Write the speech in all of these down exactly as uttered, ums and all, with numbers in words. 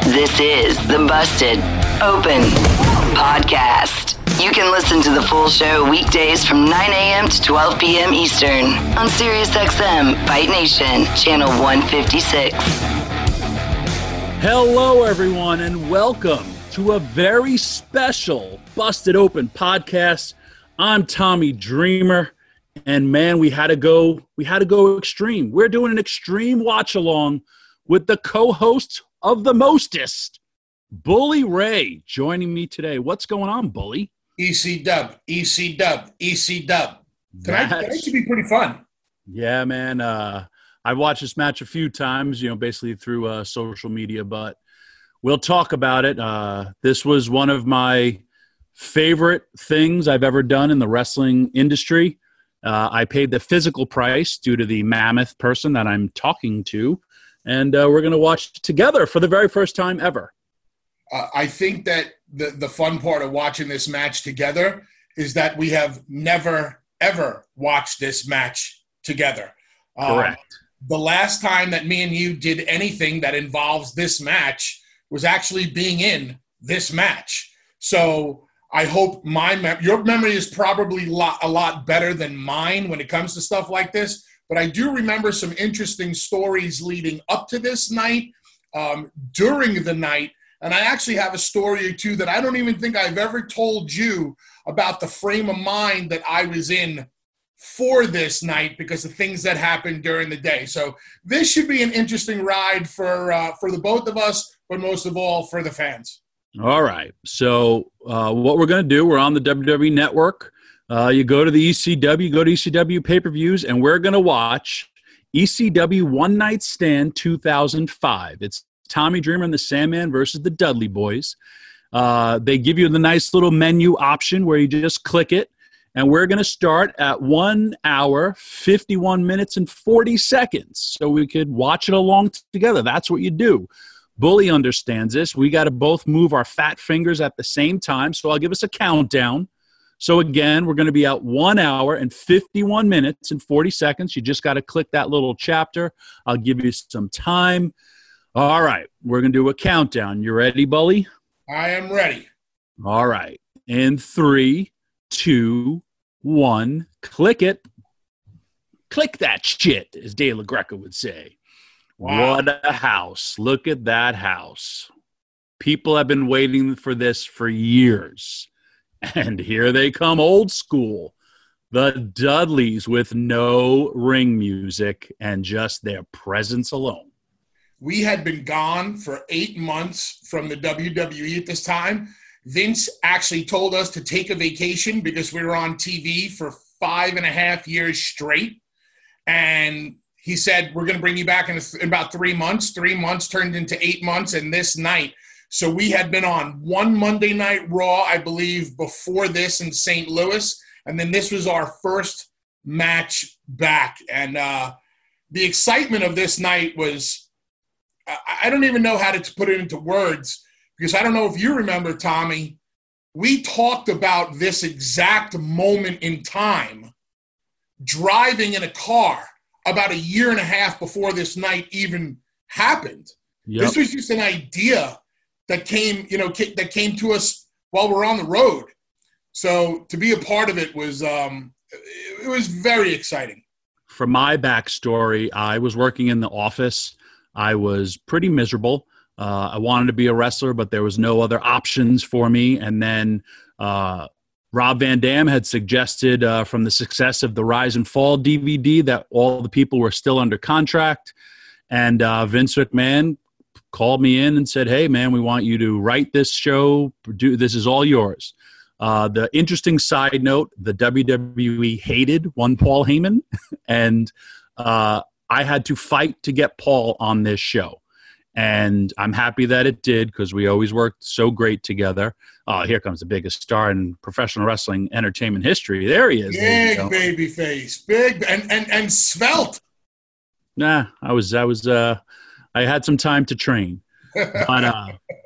This is the Busted Open Podcast. You can listen to the full show weekdays from nine a.m. to twelve p.m. Eastern on SiriusXM Fight Nation, channel one fifty-six. Hello, everyone, and welcome to a very special Busted Open Podcast. I'm Tommy Dreamer, and man, we had to go. We had to go extreme. We're doing an extreme watch along with the co-host of the mostest, Bully Ray, joining me today. What's going on, Bully? E C Dub, E C Dub, E C Dub. Tonight, tonight should be pretty fun. Yeah, man. Uh, I've watched this match a few times, you know, basically through uh, social media, but we'll talk about it. Uh, this was one of my favorite things I've ever done in the wrestling industry. Uh, I paid the physical price due to the mammoth person that I'm talking to, and uh, we're going to watch it together for the very first time ever. Uh, I think that the, the fun part of watching this match together is that we have never, ever watched this match together. Correct. Um, the last time that me and you did anything that involves this match was actually being in this match. So I hope my mem- your memory is probably lot, a lot better than mine when it comes to stuff like this. But I do remember some interesting stories leading up to this night, um, during the night. And I actually have a story or two that I don't even think I've ever told you about the frame of mind that I was in for this night because of things that happened during the day. So this should be an interesting ride for uh, for the both of us, but most of all for the fans. All right. So uh, what we're going to do, we're on the W W E Network. Uh, you go to the E C W, go to E C W pay-per-views, and we're going to watch E C W One Night Stand two thousand five. It's Tommy Dreamer and the Sandman versus the Dudley Boys. Uh, they give you the nice little menu option where you just click it, and we're going to start at one hour, fifty-one minutes, and forty seconds, so we could watch it along together. That's what you do. Bully understands this. We got to both move our fat fingers at the same time, so I'll give us a countdown. So again, we're going to be at one hour and fifty-one minutes and forty seconds. You just got to click that little chapter. I'll give you some time. All right, we're going to do a countdown. You ready, Bully? I am ready. All right. In three, two, one, click it. Click that shit, as De La Greca would say. Wow. What a house. Look at that house. People have been waiting for this for years. And here they come, old school. The Dudleys with no ring music and just their presence alone. We had been gone for eight months from the W W E at this time. Vince actually told us to take a vacation because we were on T V for five and a half years straight. And he said, we're going to bring you back in, in about three months. Three months turned into eight months and this night. So we had been on one Monday Night Raw, I believe, before this in Saint Louis. And then this was our first match back. And uh, the excitement of this night was, I don't even know how to put it into words because I don't know if you remember, Tommy, we talked about this exact moment in time driving in a car about a year and a half before this night even happened. Yep. This was just an idea that came, you know, that came to us while we're on the road. So to be a part of it was, um, it was very exciting. For my backstory, I was working in the office. I was pretty miserable. Uh, I wanted to be a wrestler, but there was no other options for me. And then uh, Rob Van Dam had suggested uh, from the success of the Rise and Fall D V D that all the people were still under contract. And uh, Vince McMahon called me in and said, hey, man, we want you to write this show. Do, this is all yours. Uh, the interesting side note, the W W E hated one Paul Heyman, and uh, I had to fight to get Paul on this show. And I'm happy that it did because we always worked so great together. Oh, here comes the biggest star in professional wrestling entertainment history. There he is. Big baby face. Big and, and, and svelte. Nah, I was, I was, uh, I had some time to train. But uh,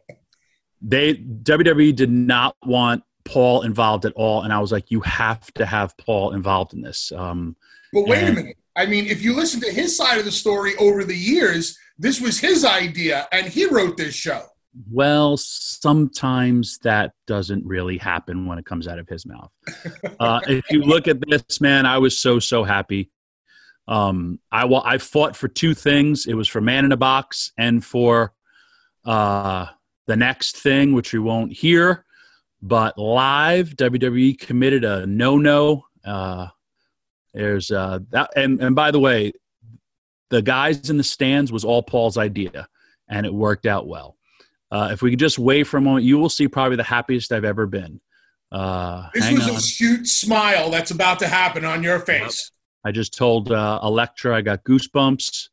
they, W W E did not want Paul involved at all. And I was like, you have to have Paul involved in this. Um, but wait and- a minute. I mean, if you listen to his side of the story over the years, this was his idea, and he wrote this show. Well, sometimes that doesn't really happen when it comes out of his mouth. Uh, if you look at this, man, I was so, so happy. Um, I, I fought for two things. It was for Man in a Box and for uh, the next thing, which we won't hear. But live, W W E committed a no-no. Uh, there's uh, that, and, and by the way, the guys in the stands was all Paul's idea, and it worked out well. Uh, if we could just wait for a moment, you will see probably the happiest I've ever been. Uh, this was on. a cute smile that's about to happen on your face. I just told uh, Electra I got goosebumps.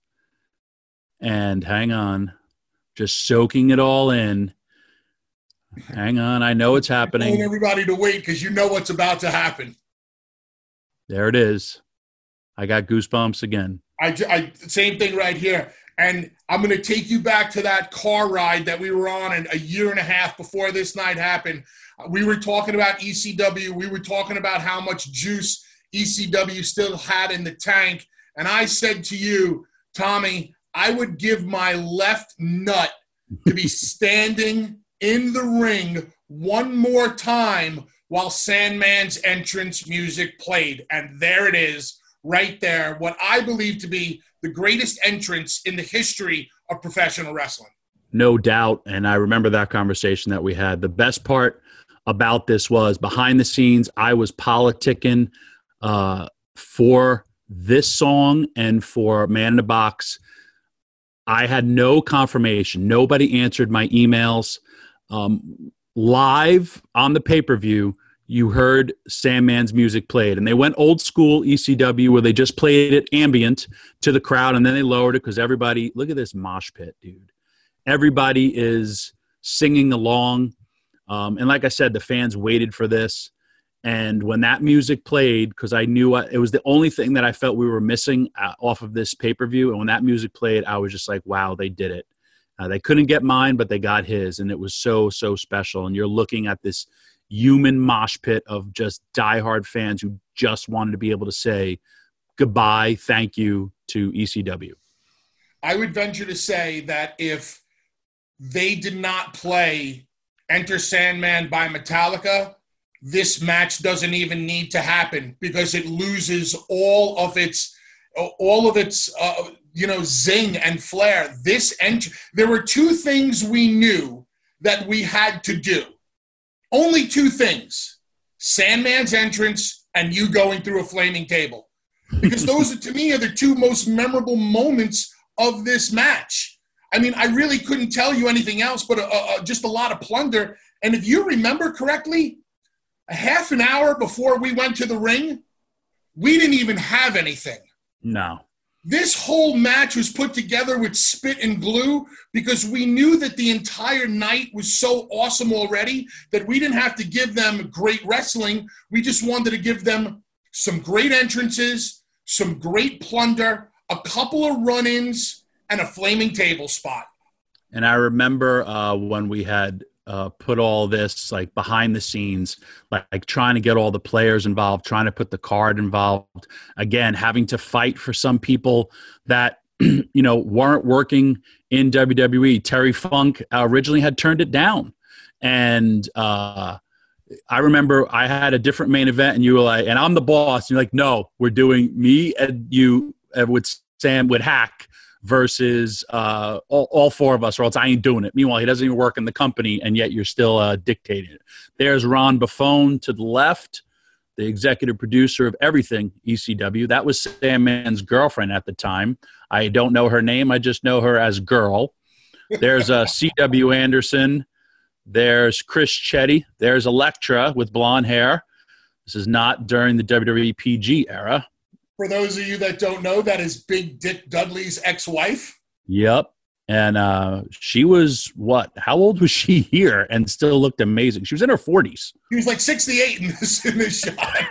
And hang on, just soaking it all in. Hang on, I know it's happening. I want everybody to wait because you know what's about to happen. There it is. I got goosebumps again. I, I same thing right here. And I'm going to take you back to that car ride that we were on and a year and a half before this night happened. We were talking about E C W. We were talking about how much juice E C W still had in the tank. And I said to you, Tommy, I would give my left nut to be standing in the ring one more time while Sandman's entrance music played. And there it is, right there, what I believe to be the greatest entrance in the history of professional wrestling. No doubt. And I remember that conversation that we had. The best part about this was behind the scenes, I was politicking uh, for this song and for Man in the Box. I had no confirmation. Nobody answered my emails. Um, live on the pay-per-view, you heard Sandman's music played. And they went old school E C W where they just played it ambient to the crowd, and then they lowered it because everybody – look at this mosh pit, dude. Everybody is singing along. Um, and like I said, the fans waited for this. And when that music played, because I knew I, it was the only thing that I felt we were missing uh, off of this pay-per-view, and when that music played, I was just like, wow, they did it. Uh, they couldn't get mine, but they got his, and it was so, so special. And you're looking at this – human mosh pit of just diehard fans who just wanted to be able to say goodbye, thank you to E C W. I would venture to say that if they did not play Enter Sandman by Metallica, this match doesn't even need to happen because it loses all of its all of its uh, you know zing and flair. This ent- there were two things we knew that we had to do. Only two things, Sandman's entrance and you going through a flaming table. Because those, are, to me, are the two most memorable moments of this match. I mean, I really couldn't tell you anything else but a, a, just a lot of plunder. And if you remember correctly, a half an hour before we went to the ring, we didn't even have anything. No. This whole match was put together with spit and glue because we knew that the entire night was so awesome already that we didn't have to give them great wrestling. We just wanted to give them some great entrances, some great plunder, a couple of run-ins, and a flaming table spot. And I remember uh, when we had uh, put all this like behind the scenes, like, like trying to get all the players involved, trying to put the card involved. Again, having to fight for some people that, you know, weren't working in W W E. Terry Funk originally had turned it down. And uh, I remember I had a different main event and you were like, and I'm the boss. And you're like, no, we're doing me and you uh, with Sam, with Hack. Versus uh, all, all four of us, or else I ain't doing it. Meanwhile, he doesn't even work in the company, and yet you're still uh, dictating it. There's Ron Buffone to the left, the executive producer of everything E C W. That was Sandman's girlfriend at the time. I don't know her name. I just know her as Girl. There's uh, C W Anderson. There's Chris Chetty. There's Electra with blonde hair. This is not during the W W E P G era. For those of you that don't know, that is Big Dick Dudley's ex-wife. Yep. And uh, she was, what, how old was she here and still looked amazing? She was in her forties. She was like sixty-eight in this, in this shot.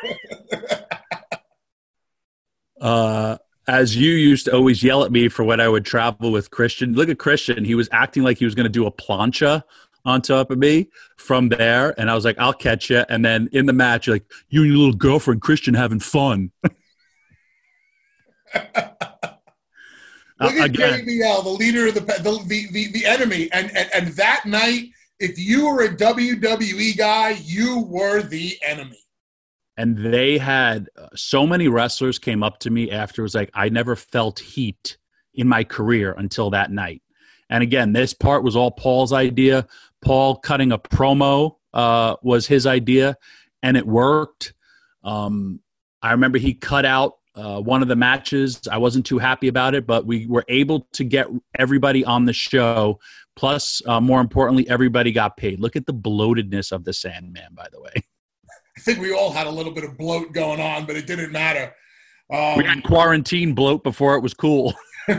uh, as you used to always yell at me for when I would travel with Christian. Look at Christian. He was acting like he was going to do a plancha on top of me from there. And I was like, I'll catch you. And then in the match, you're like, you and your little girlfriend, Christian, having fun. Look uh, at again, J B L, the leader of the the the, the, the enemy, and, and and that night, if you were a W W E guy, you were the enemy. And they had uh, so many wrestlers came up to me after. It was like, I never felt heat in my career until that night. And again, this part was all Paul's idea. Paul cutting a promo uh, was his idea, and it worked. Um, I remember he cut out uh, one of the matches. I wasn't too happy about it, but we were able to get everybody on the show. Plus, uh, more importantly, everybody got paid. Look at the bloatedness of the Sandman, by the way. I think we all had a little bit of bloat going on, but it didn't matter. Um, we had quarantine bloat before it was cool.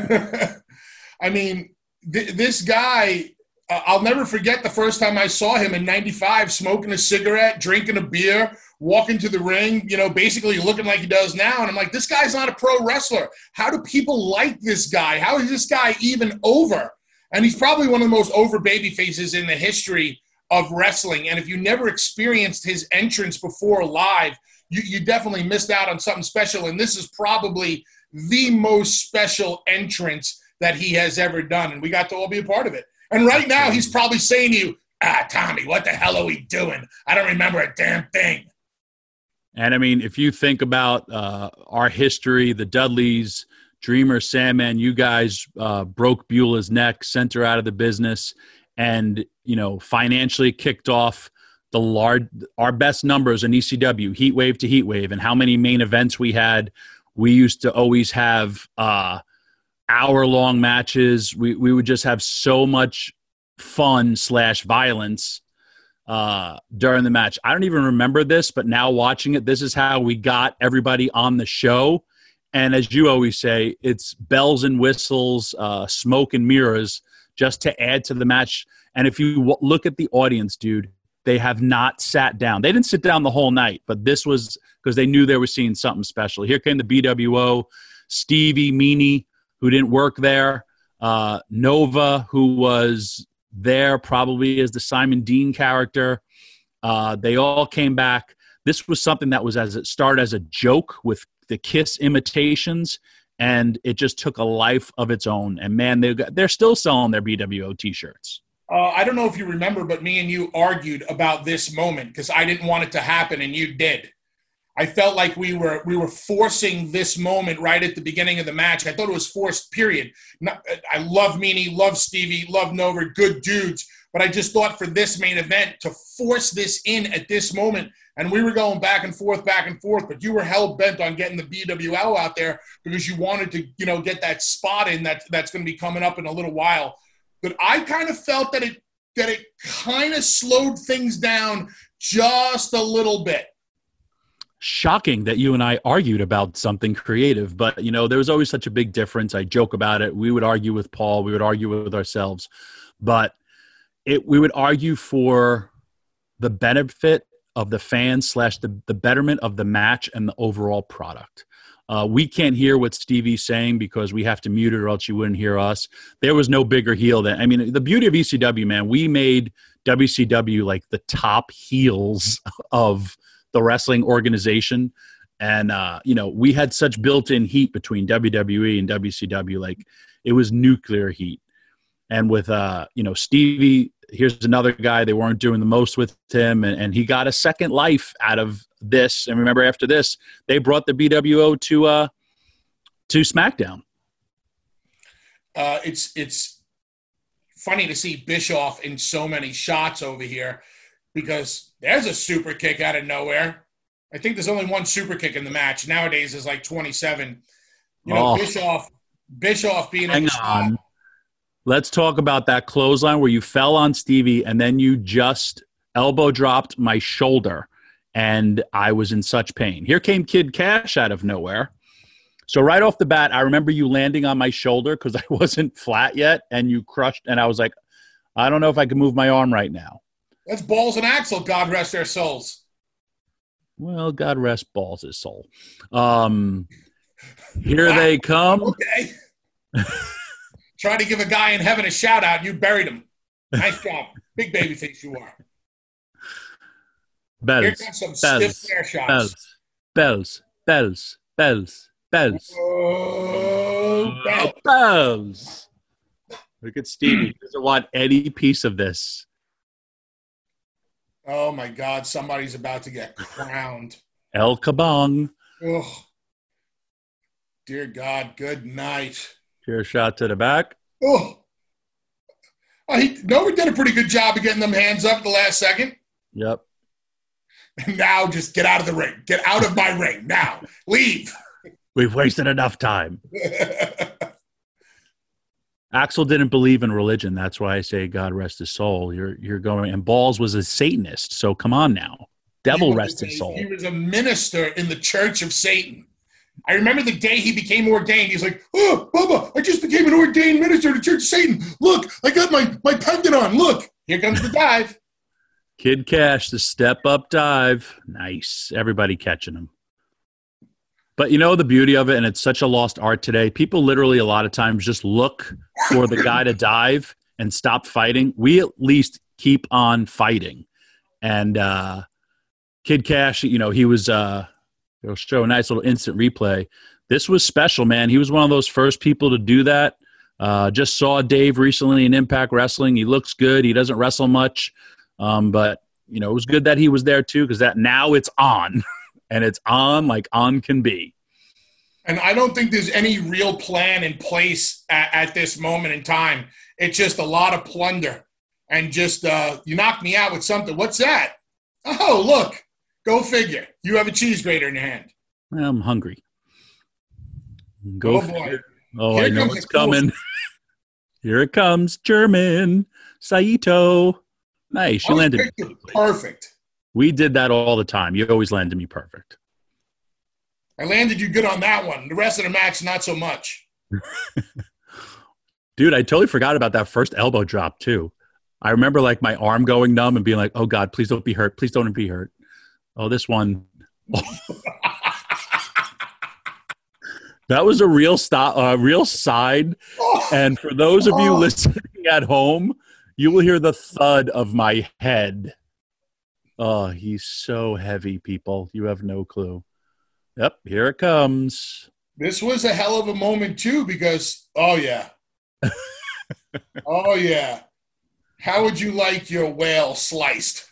I mean, th- this guy, uh, I'll never forget the first time I saw him in ninety-five, smoking a cigarette, drinking a beer, walking to the ring, you know, basically looking like he does now. And I'm like, this guy's not a pro wrestler. How do people like this guy? How is this guy even over? And he's probably one of the most over baby faces in the history of wrestling. And if you never experienced his entrance before live, you, you definitely missed out on something special. And this is probably the most special entrance that he has ever done. And we got to all be a part of it. And right now he's probably saying to you, ah, Tommy, what the hell are we doing? I don't remember a damn thing. And I mean, if you think about uh, our history, the Dudleys, Dreamer, Sandman, you guys uh, broke Beulah's neck, sent her out of the business, and, you know, financially kicked off the large, our best numbers in E C W, heat wave to heat wave, and how many main events we had. We used to always have uh, hour-long matches. We we would just have so much fun slash violence uh, during the match. I don't even remember this, but now watching it, this is how we got everybody on the show. And as you always say, it's bells and whistles, uh, smoke and mirrors, just to add to the match. And if you w- look at the audience, dude, they have not sat down. They didn't sit down the whole night, but this was because they knew they were seeing something special. Here came the B W O, Stevie, Meanie, who didn't work there, uh, Nova, who was there probably as the Simon Dean character. Uh, they all came back. This was something that was as it started as a joke with the Kiss imitations, and it just took a life of its own. And man, they they're still selling their B W O t-shirts. Uh, I don't know if you remember, but me and you argued about this moment because I didn't want it to happen and you did. I felt like we were we were forcing this moment right at the beginning of the match. I thought it was forced, period. Not, I love Meanie, love Stevie, love Nova, good dudes. But I just thought for this main event to force this in at this moment, and we were going back and forth, back and forth, but you were hell-bent on getting the B W L out there because you wanted to, you know, get that spot in that that's going to be coming up in a little while. But I kind of felt that it that it kind of slowed things down just a little bit. Shocking that you and I argued about something creative, but, you know, there was always such a big difference. I joke about it. We would argue with Paul. We would argue with ourselves. But it we would argue for the benefit of the fans slash the, the betterment of the match and the overall product. Uh, we can't hear what Stevie's saying because we have to mute it or else you wouldn't hear us. There was no bigger heel than, I mean, the beauty of E C W, man, we made W C W like the top heels of the wrestling organization. And, uh, you know, we had such built-in heat between W W E and W C W. Like, it was nuclear heat. And with, uh, you know, Stevie, here's another guy, they weren't doing the most with him, and, and he got a second life out of this. And remember, after this, they brought the B W O to uh, to SmackDown. Uh, it's it's funny to see Bischoff in so many shots over here because there's a super kick out of nowhere. I think there's only one super kick in the match. Nowadays, there's like twenty-seven. You know, oh. Bischoff, Bischoff being Hang in the on. spot. Let's talk about that clothesline where you fell on Stevie and then you just elbow dropped my shoulder, and I was in such pain. Here came Kid Cash out of nowhere. So right off the bat, I remember you landing on my shoulder because I wasn't flat yet, and you crushed, and I was like, I don't know if I can move my arm right now. That's Balls and Axel, God rest their souls. Well, God rest Balls' his soul. Um, here wow. they come. Okay. Trying to give a guy in heaven a shout out, you buried him. Nice job. Big baby face you are. Bells, Here comes some bells, stiff flare shots. Bells, bells, bells, bells, Bells. Oh, Oh, bells. Look at Stevie. He doesn't want any piece of this. Oh, my God. Somebody's about to get crowned. El Kabong. Oh, dear God. Good night. Pure shot to the back. Oh, oh he, Nova did a pretty good job of getting them hands up at the last second. Yep. And now just get out of the ring. Get out of my ring now. Leave. We've wasted enough time. Axel didn't believe in religion. That's why I say God rest his soul. You're you're going, and Balls was a Satanist. So come on now. Devil rest his soul. He was a minister in the Church of Satan. I remember the day he became ordained. He's like, oh, Bubba, I just became an ordained minister in the Church of Satan. Look, I got my, my pendant on. Look, here comes the dive. Kid Cash, the step-up dive. Nice. Everybody catching him. But you know the beauty of it, and it's such a lost art today, people literally a lot of times just look for the guy to dive and stop fighting. We at least keep on fighting. And uh, Kid Cash, you know, he was uh, – it'll show a nice little instant replay. This was special, man. He was one of those first people to do that. Uh, just saw Dave recently in Impact Wrestling. He looks good. He doesn't wrestle much. Um, but, you know, it was good that he was there, too, because that now it's on. And it's on like on can be. And I don't think there's any real plan in place at, at this moment in time. It's just a lot of plunder. And just, uh, you knocked me out with something. What's that? Oh, look. Go figure. You have a cheese grater in your hand. I'm hungry. Go oh, figure. Boy. Oh, Here I know it's coming. Here it comes. German. Saito. Nice. You landed me. Perfect. We did that all the time. You always landed me perfect. I landed you good on that one. The rest of the match, not so much. Dude, I totally forgot about that first elbow drop, too. I remember, like, my arm going numb and being like, oh, God, please don't be hurt. Please don't be hurt. Oh, this one. That was a real stop, a uh, real side. And for those of you listening at home, you will hear the thud of my head. Oh, he's so heavy, people. You have no clue. Yep, here it comes. This was a hell of a moment, too, because, oh, yeah. oh, yeah. How would you like your whale sliced?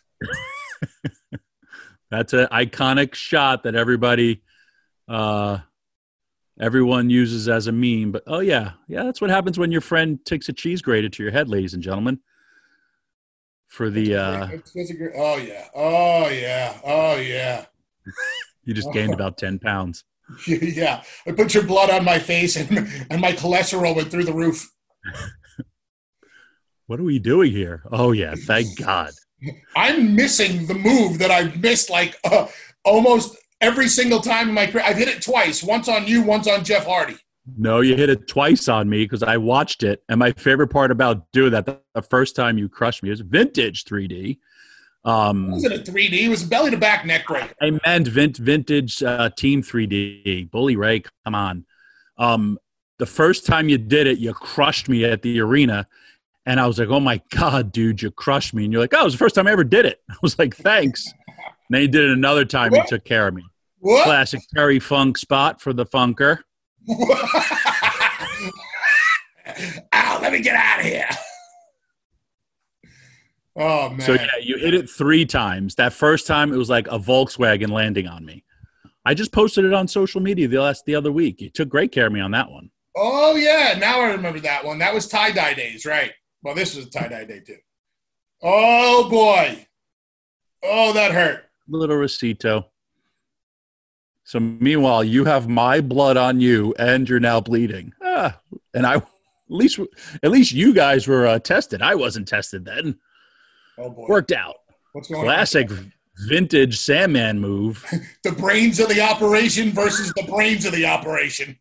That's an iconic shot that everybody, uh, everyone uses as a meme. But, oh, yeah. Yeah, that's what happens when your friend takes a cheese grater to your head, ladies and gentlemen. For the uh, oh yeah, oh yeah, oh yeah. You just gained about ten pounds. Yeah, I put your blood on my face, and and my cholesterol went through the roof. What are we doing here? Oh yeah, thank God. I'm missing the move that I've missed like uh, almost every single time in my career. I've hit it twice. Once on you, once on Jeff Hardy. No, you hit it twice on me because I watched it. And my favorite part about doing that, the, the first time you crushed me, is vintage three D. Um, it wasn't a three D. It was a belly-to-back neck breaker. I meant vint, vintage uh, Team three D. Bully Ray, come on. Um, the first time you did it, you crushed me at the arena. And I was like, oh, my God, dude, you crushed me. And you're like, oh, it was the first time I ever did it. I was like, thanks. And then you did it another time. What? You took care of me. What? Classic Terry Funk spot for the Funker. Ow, let me get out of here. Oh, man. So, yeah, you hit it three times. That first time, it was like a Volkswagen landing on me. I just posted it on social media the last the other week. You took great care of me on that one. Oh, yeah. Now I remember that one. That was tie-dye days, right? Well, this was a tie-dye day, too. Oh, boy. Oh, that hurt. Little Rosito. So meanwhile, you have my blood on you, and you're now bleeding. Ah, and I, at least, at least you guys were uh, tested. I wasn't tested then. Oh boy, worked out. What's going Classic on? vintage Sandman move. The brains of the operation versus the brains of the operation.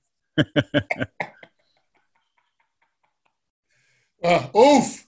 uh, oof.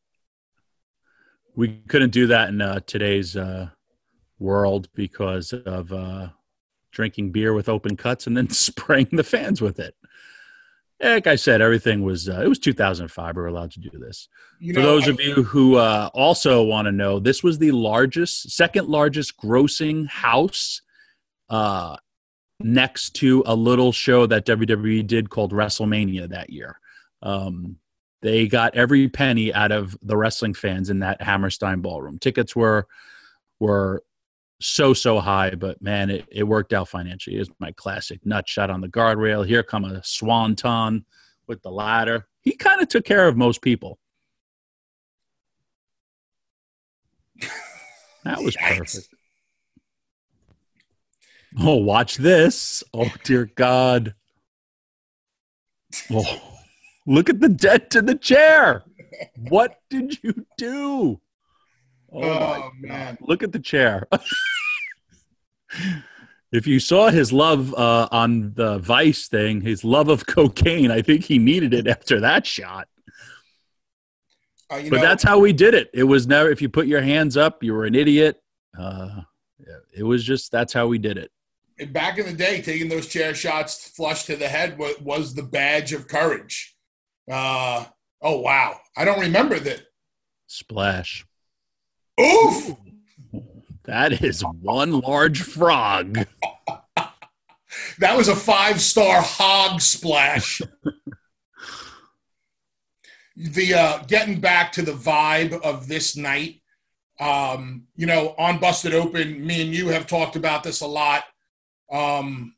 We couldn't do that in uh, today's uh, world because of. Uh, drinking beer with open cuts and then spraying the fans with it. Like I said, everything was, uh, it was two thousand five. We were allowed to do this. You For know, those I, of you who uh, also want to know, this was the largest, second largest grossing house uh, next to a little show that W W E did called WrestleMania that year. Um, they got every penny out of the wrestling fans in that Hammerstein Ballroom. Tickets were were so, so high, but, man, it, it worked out financially. It was my classic nut shot on the guardrail. Here come a swanton with the ladder. He kind of took care of most people. That was Yikes. perfect. Oh, watch this. Oh, dear God. Oh, look at the dent in the chair. What did you do? Oh, Oh, my man. God. Look at the chair. If you saw his love uh, on the Vice thing, his love of cocaine, I think he needed it after that shot. Uh, you But know, that's how we did it. It was never, if you put your hands up, you were an idiot. Uh, it was just, that's how we did it. back in the day, taking those chair shots flush to the head was, was the badge of courage. Uh, oh, wow. I don't remember that. Splash. Oof! That is one large frog. That was a five-star hog splash. the uh, getting back to the vibe of this night, um, you know, on Busted Open, me and you have talked about this a lot. Um,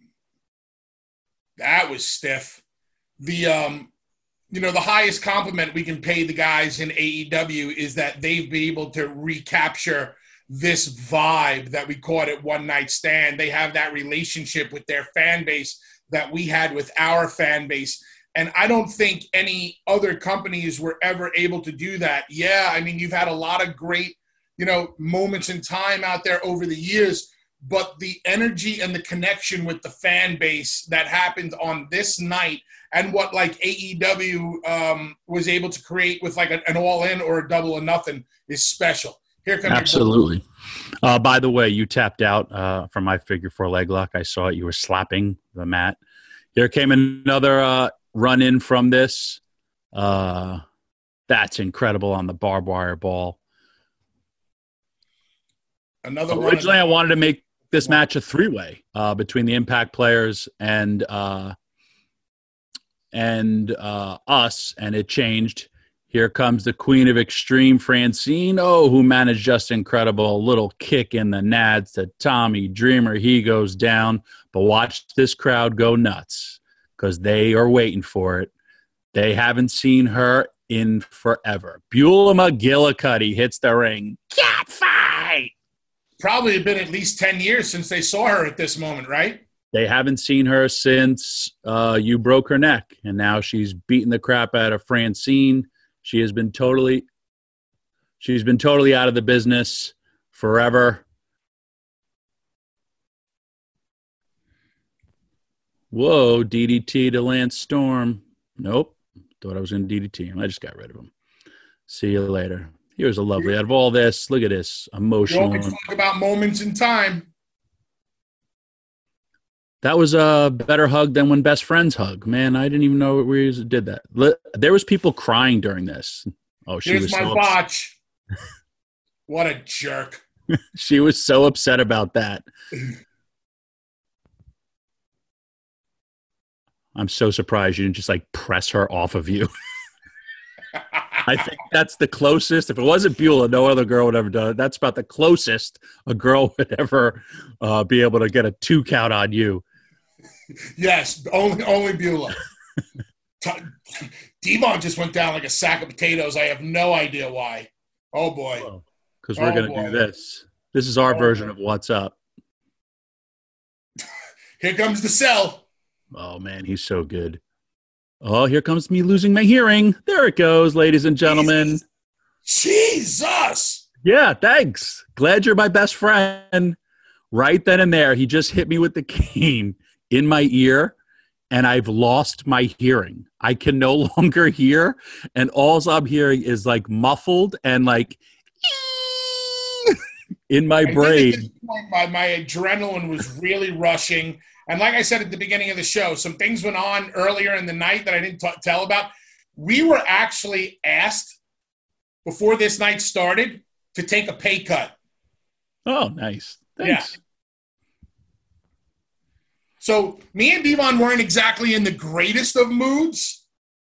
that was stiff. The um, you know, the highest compliment we can pay the guys in A E W is that they've been able to recapture this vibe that we caught at One Night Stand. They have that relationship with their fan base that we had with our fan base. And I don't think any other companies were ever able to do that. Yeah, I mean, you've had a lot of great, you know, moments in time out there over the years, but the energy and the connection with the fan base that happened on this night and what like A E W um, was able to create with like a, an all-in or a double or nothing is special. Here comes Absolutely. Uh, by the way, you tapped out uh, from my figure four leg lock. I saw it. You were slapping the mat. There came another uh, run in from this. Uh, that's incredible on the barbed wire ball. Another Originally, one. I wanted to make this match a three-way uh, between the Impact players and uh, and uh, us, and it changed. Here comes the Queen of Extreme, Francine. Oh, who managed just incredible. A little kick in the nads to Tommy Dreamer. He goes down. But watch this crowd go nuts because they are waiting for it. They haven't seen her in forever. Beulah McGillicuddy hits the ring. Cat fight! Probably had been at least ten years since they saw her at this moment, right? They haven't seen her since uh, you broke her neck. And now she's beating the crap out of Francine. She has been totally, she's been totally out of the business forever. Whoa, D D T to Lance Storm. Nope. Thought I was going to D D T him. I just got rid of him. See you later. Here's a lovely, out of all this, look at this, We emotional. always talk about moments in time. That was a better hug than when best friends hug. Man, I didn't even know we did that. There was people crying during this. Oh, she Here's was my so botch. What a jerk. she was so upset about that. I'm so surprised you didn't just like press her off of you. I think that's the closest. If it wasn't Beulah, no other girl would ever do it. That's about the closest a girl would ever uh, be able to get a two count on you. Yes, only only Beulah. Devon just went down like a sack of potatoes. I have no idea why. Oh, boy. Because we're Oh, going to boy. do this. This is our Oh, version boy. of What's Up. Here comes the cell. Oh, man, he's so good. Oh, here comes me losing my hearing. There it goes, ladies and gentlemen. Jesus. Yeah, thanks. Glad you're my best friend. Right then and there, he just hit me with the cane in my ear, and I've lost my hearing. I can no longer hear, and all I'm hearing is like muffled and like in my I think brain. at this point, my, my adrenaline was really rushing. And like I said at the beginning of the show, some things went on earlier in the night that I didn't t- tell about. We were actually asked before this night started to take a pay cut. Oh, nice. Thanks. So me and Devon weren't exactly in the greatest of moods.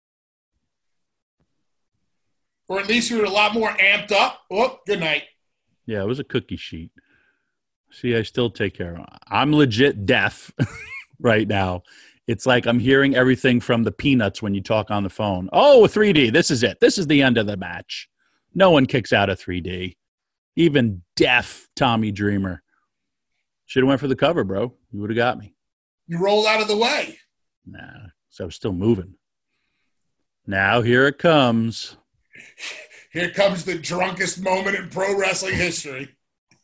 Or at least we were a lot more amped up. Oh, good night. Yeah, it was a cookie sheet. See, I still take care of it. I'm legit deaf right now. It's like I'm hearing everything from the Peanuts when you talk on the phone. Oh, three D, this is it. This is the end of the match. No one kicks out of three D. Even deaf Tommy Dreamer. Should have went for the cover, bro. You would have got me. You rolled out of the way. Nah, so I was still moving. Now here it comes. Here comes the drunkest moment in pro wrestling history.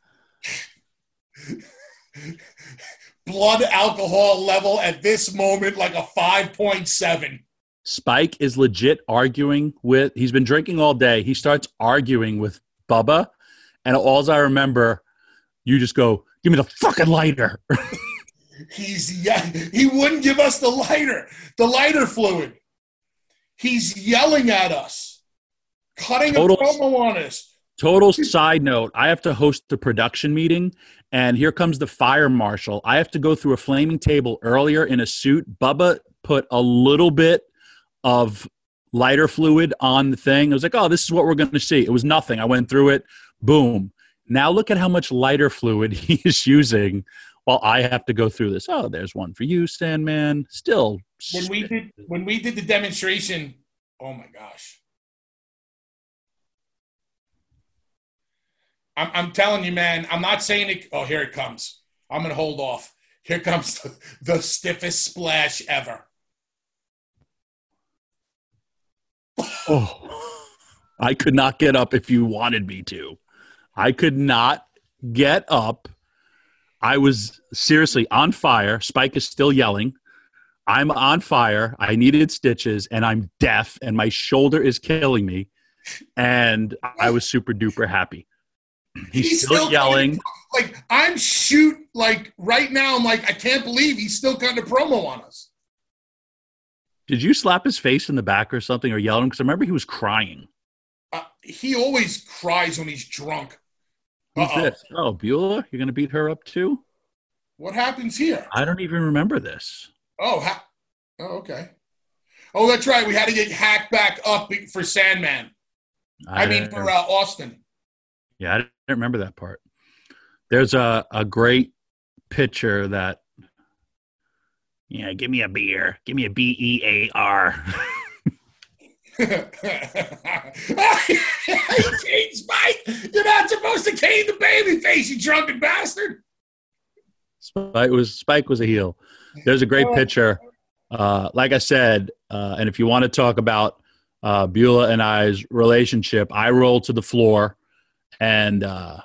Blood alcohol level at this moment like a five point seven. Spike is legit arguing with, he's been drinking all day. He starts arguing with Bubba, and all I remember, you just go, give me the fucking lighter. He's yeah, he wouldn't give us the lighter, the lighter fluid. He's yelling at us, cutting total, a promo on us. Total side note, I have to host the production meeting, and here comes the fire marshal. I have to go through a flaming table earlier in a suit. Bubba put a little bit of lighter fluid on the thing. I was like, oh, this is what we're going to see. It was nothing. I went through it. Boom. Now look at how much lighter fluid he is using while I have to go through this. Oh, there's one for you, Sandman. Still. When we did, when we did the demonstration, oh my gosh. I'm, I'm telling you, man, I'm not saying it. Oh, here it comes. I'm going to hold off. Here comes the, the stiffest splash ever. Oh, I could not get up if you wanted me to. I could not get up. I was seriously on fire. Spike is still yelling. I'm on fire. I needed stitches, and I'm deaf, and my shoulder is killing me. And I was super duper happy. He's, he's still, still yelling. Kind of, like, I'm shoot, like, right now, I'm like, I can't believe he's still cutting a promo on us. Did you slap his face in the back or something or yell at him? Because I remember he was crying. Uh, he always cries when he's drunk. Who's this? Oh, Beulah? You're going to beat her up too? What happens here? I don't even remember this. Oh, ha- oh, okay. Oh, that's right. We had to get hacked back up for Sandman. I, I mean, for uh, Austin. Yeah, I didn't remember that part. There's a, a great picture that, yeah, give me a beer. Give me a B E A R. Cane Spike! You're not supposed to cane the baby face, you drunken bastard! Spike was Spike was a heel. There's a great picture. Uh, like I said, uh, and if you want to talk about uh, Beulah and I's relationship, I roll to the floor, and uh,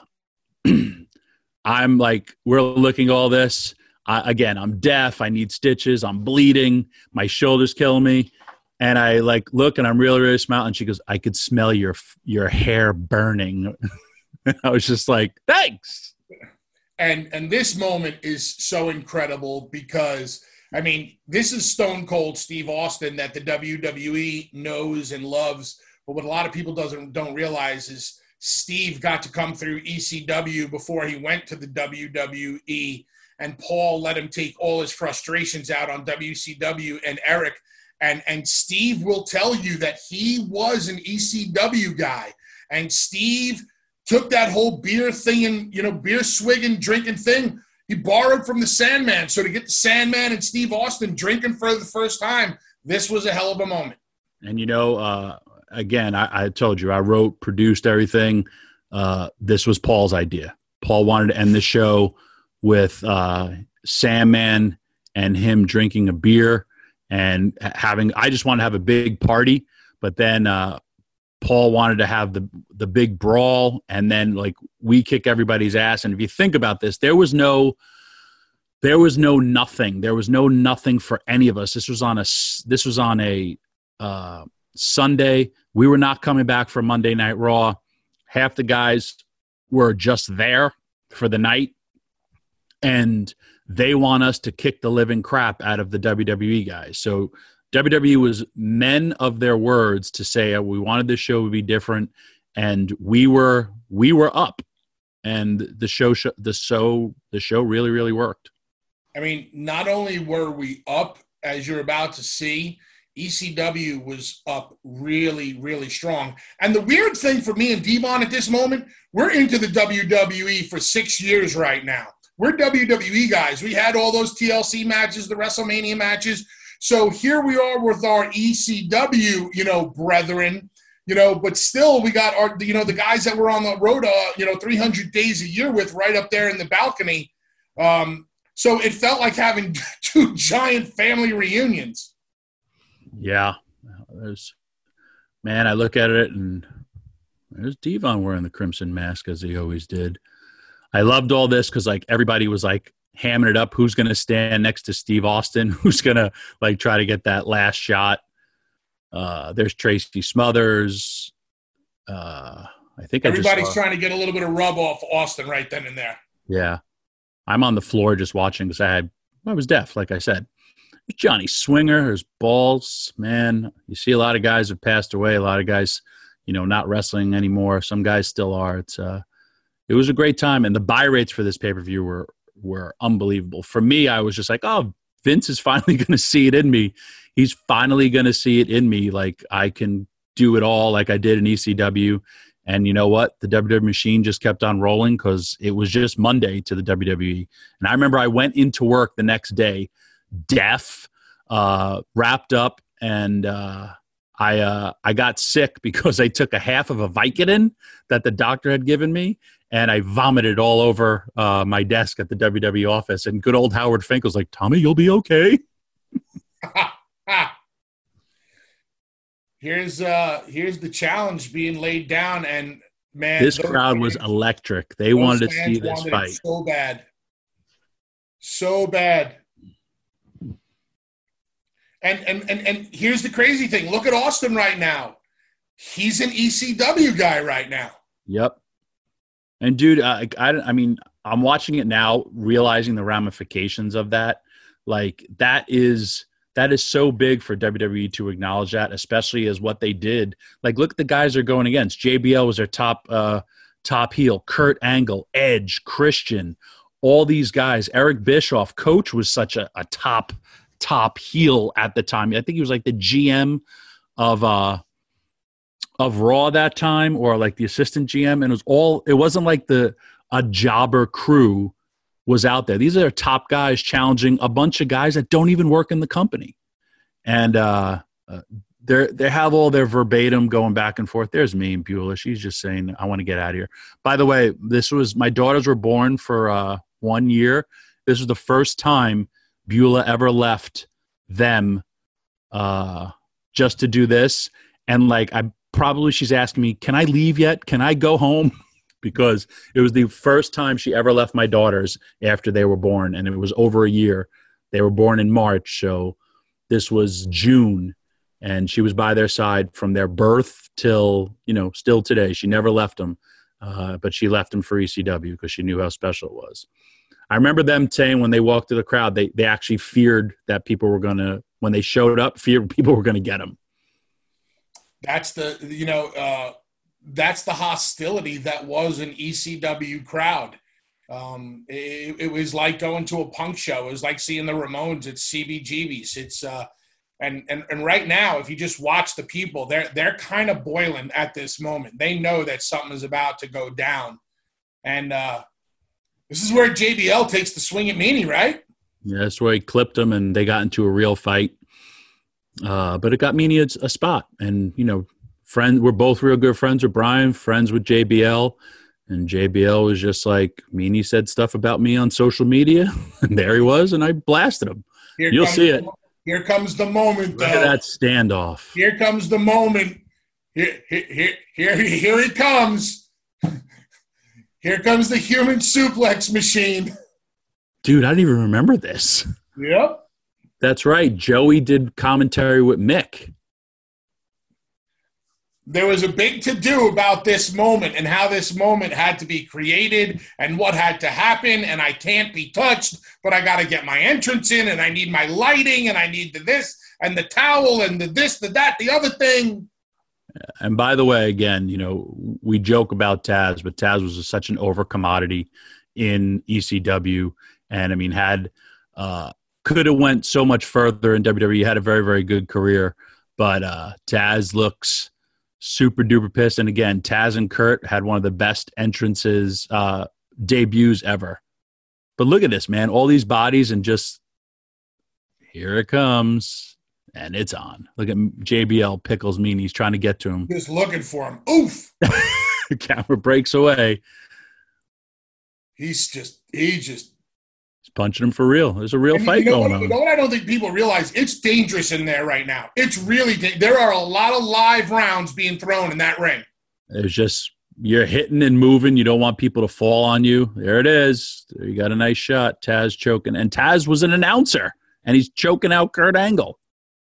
I'm like, we're looking at all this. I, again, I'm deaf. I need stitches. I'm bleeding. My shoulder's killing me. And I like look, and I'm really, really smiling. And she goes, "I could smell your your hair burning." I was just like, "Thanks." And and this moment is so incredible because I mean, this is Stone Cold Steve Austin that the W W E knows and loves. But what a lot of people doesn't don't realize is Steve got to come through E C W before he went to the W W E. And Paul let him take all his frustrations out on W C W and Eric. And, and Steve will tell you that he was an E C W guy. And Steve took that whole beer thing and, you know, beer swigging, drinking thing. He borrowed from the Sandman. So to get the Sandman and Steve Austin drinking for the first time, this was a hell of a moment. And, you know, uh, again, I, I told you, I wrote, produced everything. Uh, this was Paul's idea. Paul wanted to end the show with uh, Sandman and him drinking a beer and having – I just wanted to have a big party. But then uh, Paul wanted to have the the big brawl, and then, like, we kick everybody's ass. And if you think about this, there was no – There was no nothing. There was no nothing for any of us. This was on a this was on a uh, Sunday. We were not coming back for Monday Night Raw. Half the guys were just there for the night, and they want us to kick the living crap out of the W W E guys. So W W E was men of their words to say uh, we wanted this show to be different, and we were we were up, and the show sh- the show the show really really worked. I mean, not only were we up, as you're about to see, E C W was up really, really strong. And the weird thing for me and Devon at this moment, we're into the W W E for six years right now. We're W W E guys. We had all those T L C matches, the WrestleMania matches. So here we are with our E C W, you know, brethren, you know, but still we got our, you know, the guys that we're on the road, uh, you know, three hundred days a year with right up there in the balcony. Um, so it felt like having two giant family reunions. Yeah, there's, man, I look at it and there's Devon wearing the crimson mask as he always did. I loved all this because like everybody was like hamming it up. Who's going to stand next to Steve Austin? Who's going to like try to get that last shot? Uh, there's Tracy Smothers. Uh, I think everybody's I just saw, trying to get a little bit of rub off Austin right then and there. Yeah, I'm on the floor just watching because I had I was deaf, like I said. Johnny Swinger, his balls, man. You see a lot of guys have passed away. A lot of guys, you know, not wrestling anymore. Some guys still are. It's uh, it was a great time, and the buy rates for this pay per view were were unbelievable. For me, I was just like, oh, Vince is finally going to see it in me. He's finally going to see it in me. Like I can do it all, like I did in E C W. And you know what? The W W E machine just kept on rolling because it was just Monday to the W W E. And I remember I went into work the next day, deaf, uh, wrapped up, and uh, I uh, I got sick because I took a half of a Vicodin that the doctor had given me, and I vomited all over uh, my desk at the W W E office. And good old Howard Fink was like, "Tommy, you'll be okay." Here's uh here's the challenge being laid down, and man, this crowd fans, was electric. They wanted to see this fight so bad, so bad. And and and and here's the crazy thing: look at Austin right now. He's an E C W guy right now. Yep. And dude, I I, I mean, I'm watching it now, realizing the ramifications of that. Like that is. That is so big for W W E to acknowledge that, especially as what they did. Like, look at the guys they're going against. J B L was their top uh, top heel. Kurt Angle, Edge, Christian, all these guys. Eric Bischoff, Coach was such a, a top, top heel at the time. I think he was like the G M of uh, of Raw that time, or like the assistant G M. And it was all. It wasn't like the a jobber crew was out there. These are top guys challenging a bunch of guys that don't even work in the company. And uh, uh, they they have all their verbatim going back and forth. There's me and Beulah. She's just saying, I want to get out of here. By the way, this was, my daughters were born for uh, one year. This was the first time Beulah ever left them uh, just to do this. And like, I probably, she's asking me, can I leave yet? Can I go home? Because it was the first time she ever left my daughters after they were born, and it was over a year. They were born in March, so this was June, and she was by their side from their birth till, you know, still today. She never left them, uh, but she left them for E C W because she knew how special it was. I remember them saying when they walked through the crowd, they they actually feared that people were going to, when they showed up, feared people were going to get them. That's the, you know, uh that's the hostility that was an E C W crowd. Um, it, it was like going to a punk show. It was like seeing the Ramones at C B G B's. It's uh, and and and right now, if you just watch the people, they're they're kind of boiling at this moment. They know that something is about to go down, and uh, this is where J B L takes the swing at Meanie, right? Yeah, that's where he clipped him, and they got into a real fight. Uh, but it got Meanie a, a spot, and you know. Friend, we're both real good friends with Brian, friends with J B L, and J B L was just like, Meanie said stuff about me on social media, and there he was, and I blasted him. Here You'll see it. Here comes the moment, though. Look at that standoff. Here comes the moment. Here, here, here, here, here he comes. Here comes the human suplex machine. Dude, I didn't even remember this. Yep. That's right. Joey did commentary with Mick. There was a big to-do about this moment and how this moment had to be created and what had to happen, and I can't be touched, but I got to get my entrance in, and I need my lighting, and I need the this and the towel and the this, the that, the other thing. And by the way, again, you know, we joke about Taz, but Taz was such an over commodity in E C W, and I mean, had uh, could have went so much further in W W E. He had a very, very good career. But uh, Taz looks super duper pissed. And again, Taz and Kurt had one of the best entrances, uh, debuts ever. But look at this, man. All these bodies and just here it comes. And it's on. Look at J B L Pickles mean he's trying to get to him. Just looking for him. Oof. The camera breaks away. He's just, he just. He's punching him for real. There's a real And fight you know going what, on. You know what I don't think people realize? It's dangerous in there right now. It's really, da- there are a lot of live rounds being thrown in that ring. There's just, you're hitting and moving. You don't want people to fall on you. There it is. There you got a nice shot. Taz choking. And Taz was an announcer, and he's choking out Kurt Angle.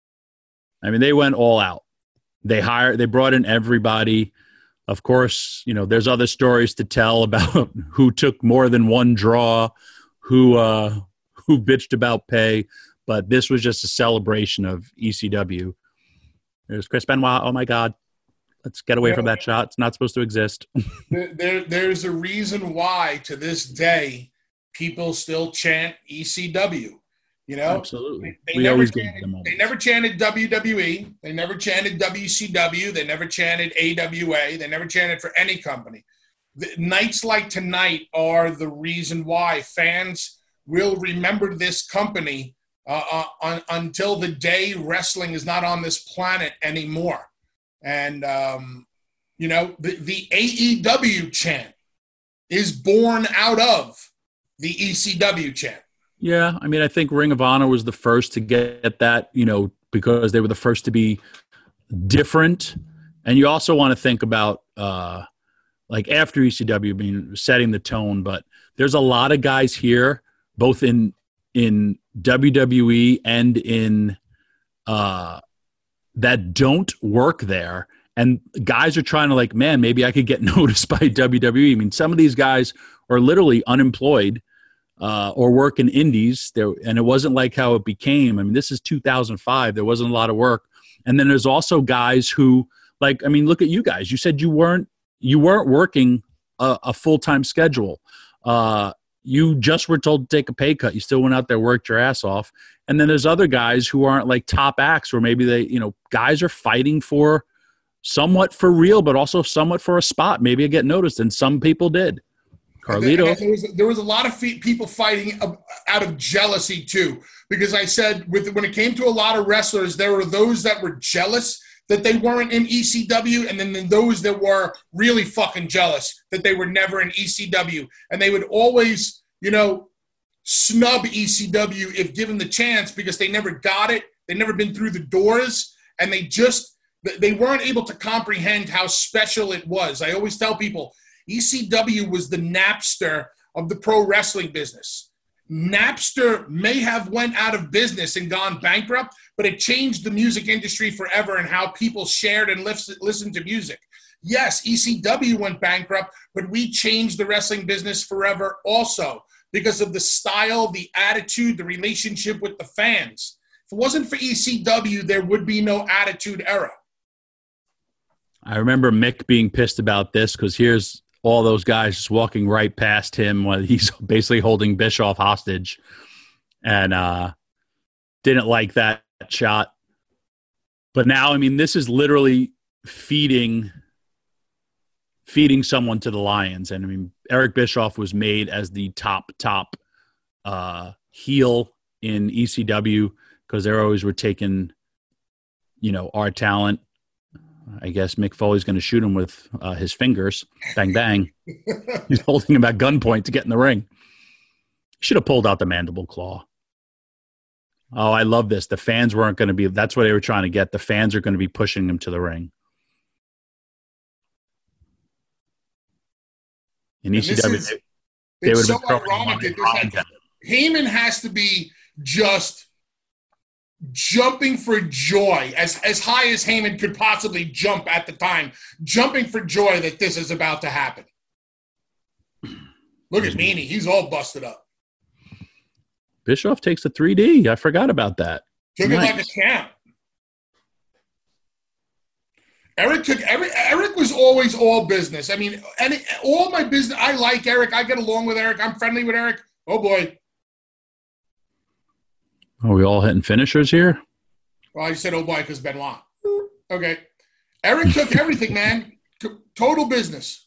I mean, they went all out. They hired, they brought in everybody. Of course, you know, there's other stories to tell about who took more than one draw, who uh, who bitched about pay, but this was just a celebration of E C W. There's Chris Benoit. Oh my God, let's get away you know, from that shot. It's not supposed to exist. there, there, there's a reason why to this day people still chant E C W. You know, Absolutely. They, they we never always chanted, give them. They never chanted W W E. They never chanted W C W. They never chanted A W A. They never chanted for any company. The, nights like tonight are the reason why fans will remember this company uh, uh, on, until the day wrestling is not on this planet anymore. And, um, you know, the, the A E W chant is born out of the E C W chant. Yeah, I mean, I think Ring of Honor was the first to get that, you know, because they were the first to be different. And you also want to think about, uh, like, after E C W being setting the tone, but there's a lot of guys here, both in in W W E and in uh, that don't work there. And guys are trying to, like, man, maybe I could get noticed by W W E. I mean, some of these guys are literally unemployed. Uh, or work in indies there, and it wasn't like how it became. I mean, this is two thousand five. There wasn't a lot of work, and then there's also guys who, like, I mean, look at you guys. You said you weren't you weren't working a, a full time schedule. Uh, you just were told to take a pay cut. You still went out there, worked your ass off, and then there's other guys who aren't like top acts, or maybe they, you know, guys are fighting for somewhat for real, but also somewhat for a spot. Maybe I get noticed, and some people did. Carlito. There was, there was a lot of people fighting out of jealousy, too, because I said with when it came to a lot of wrestlers, there were those that were jealous that they weren't in E C W, and then those that were really fucking jealous that they were never in E C W. And they would always, you know, snub E C W if given the chance because they never got it. They never been through the doors, and they just they weren't able to comprehend how special it was. I always tell people, E C W was the Napster of the pro wrestling business. Napster may have went out of business and gone bankrupt, but it changed the music industry forever and how people shared and listened to music. Yes, E C W went bankrupt, but we changed the wrestling business forever also because of the style, the attitude, the relationship with the fans. If it wasn't for E C W, there would be no Attitude Era. I remember Mick being pissed about this because here's all those guys just walking right past him while he's basically holding Bischoff hostage, and uh, didn't like that shot. But now, I mean, this is literally feeding feeding someone to the lions. And I mean, Eric Bischoff was made as the top, top uh, heel in E C W because they always were taking, you know, our talent. I guess Mick Foley's going to shoot him with uh, his fingers. Bang, bang. He's holding him at gunpoint to get in the ring. Should have pulled out the mandible claw. Oh, I love this. The fans weren't going to be – that's what they were trying to get. The fans are going to be pushing him to the ring. In E C W, is, they, they would have so been throwing ironic money that this had, Heyman has to be just – jumping for joy, as, as high as Heyman could possibly jump at the time, jumping for joy that this is about to happen. Look at Meanie. He's all busted up. Bischoff takes a three D. I forgot about that. Took nice. it like a champ. Eric took every, Eric was always all business. I mean, and it, all my business, I like Eric. I get along with Eric. I'm friendly with Eric. Oh, boy. Are we all hitting finishers here? Well, I said, oh boy, because Benoit. Okay. Eric took everything, man. T- total business.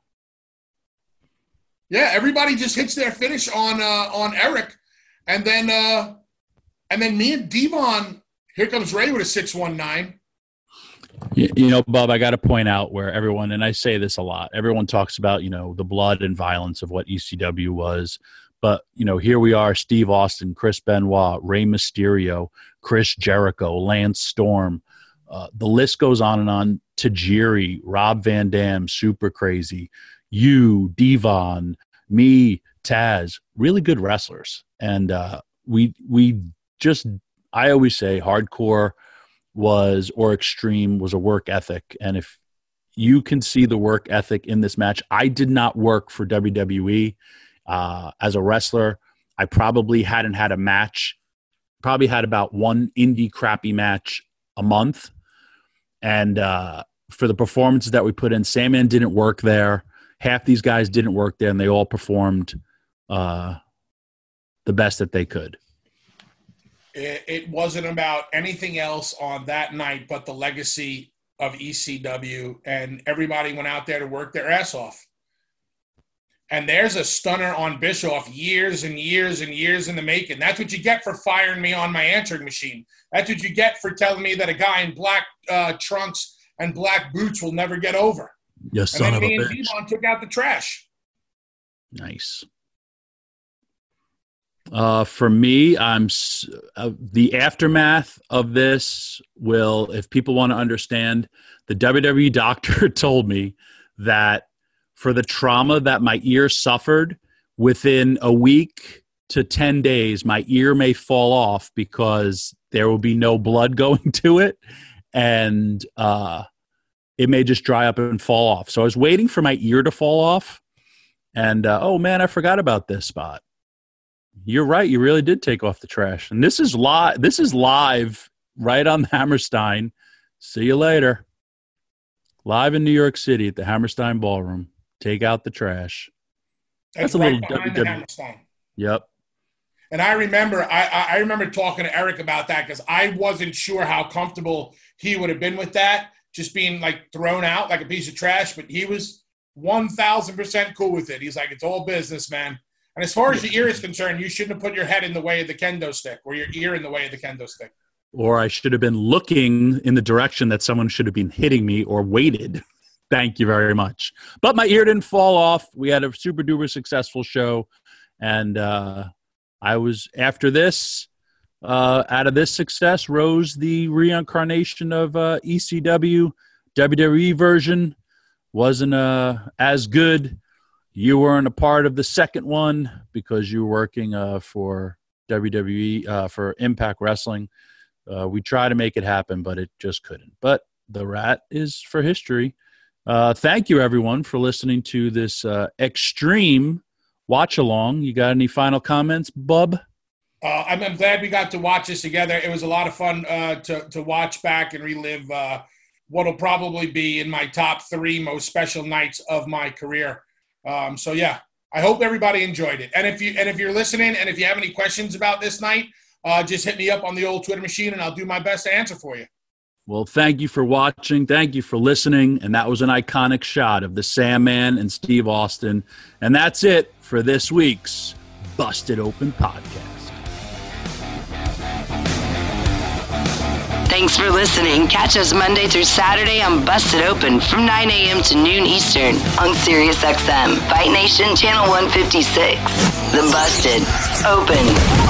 Yeah, everybody just hits their finish on uh, on Eric. And then uh, and then me and Devon, here comes Ray with a six one nine. You, you know, Bob, I got to point out where everyone, and I say this a lot, everyone talks about, you know, the blood and violence of what E C W was. But, you know, here we are, Steve Austin, Chris Benoit, Rey Mysterio, Chris Jericho, Lance Storm. Uh, the list goes on and on. Tajiri, Rob Van Dam, Super Crazy, you, Devon, me, Taz, really good wrestlers. And uh, we we just, I always say hardcore was, or extreme was a work ethic. And if you can see the work ethic in this match, I did not work for W W E. Uh, as a wrestler, I probably hadn't had a match, probably had about one indie crappy match a month. And uh, for the performances that we put in, Sandman didn't work there. Half these guys didn't work there, and they all performed uh, the best that they could. It, it wasn't about anything else on that night but the legacy of E C W, and everybody went out there to work their ass off. And there's a stunner on Bischoff, years and years and years in the making. That's what you get for firing me on my answering machine. That's what you get for telling me that a guy in black uh, trunks and black boots will never get over. You son and then of me a and bitch. Devon took out the trash. Nice. Uh, for me, I'm s- uh, the aftermath of this will, if people want to understand, the W W E doctor told me that for the trauma that my ear suffered, within a week to ten days, my ear may fall off because there will be no blood going to it, and uh, it may just dry up and fall off. So I was waiting for my ear to fall off, and uh, oh man, I forgot about this spot. You're right. You really did take off the trash. And this is live. This is live right on the Hammerstein. See you later. Live in New York City at the Hammerstein Ballroom. Take out the trash. That's, That's a right little behind W the W E. Hammerstein. Yep. And I remember, I, I remember talking to Eric about that because I wasn't sure how comfortable he would have been with that, just being like thrown out like a piece of trash. But he was one thousand percent cool with it. He's like, it's all business, man. And as far as the ear is concerned, you shouldn't have put your head in the way of the kendo stick or your ear in the way of the kendo stick. Or I should have been looking in the direction that someone should have been hitting me or waited. Thank you very much. But my ear didn't fall off. We had a super duper successful show. And uh, I was, after this, uh, out of this success, rose the reincarnation of uh, E C W. W W E version wasn't uh, as good. You weren't a part of the second one because you were working uh, for W W E, uh, for Impact Wrestling. Uh, we tried to make it happen, but it just couldn't. But the rat is for history. Uh, thank you, everyone, for listening to this uh, extreme watch-along. You got any final comments, Bub? Uh, I'm, I'm glad we got to watch this together. It was a lot of fun uh, to, to watch back and relive uh, what will probably be in my top three most special nights of my career. Um, so, yeah, I hope everybody enjoyed it. And if, you, and if you're listening and if you have any questions about this night, uh, just hit me up on the old Twitter machine, and I'll do my best to answer for you. Well, thank you for watching. Thank you for listening. And that was an iconic shot of the Sandman and Steve Austin. And that's it for this week's Busted Open Podcast. Thanks for listening. Catch us Monday through Saturday on Busted Open from nine a.m. to noon Eastern on Sirius X M, Fight Nation Channel one fifty-six. The Busted Open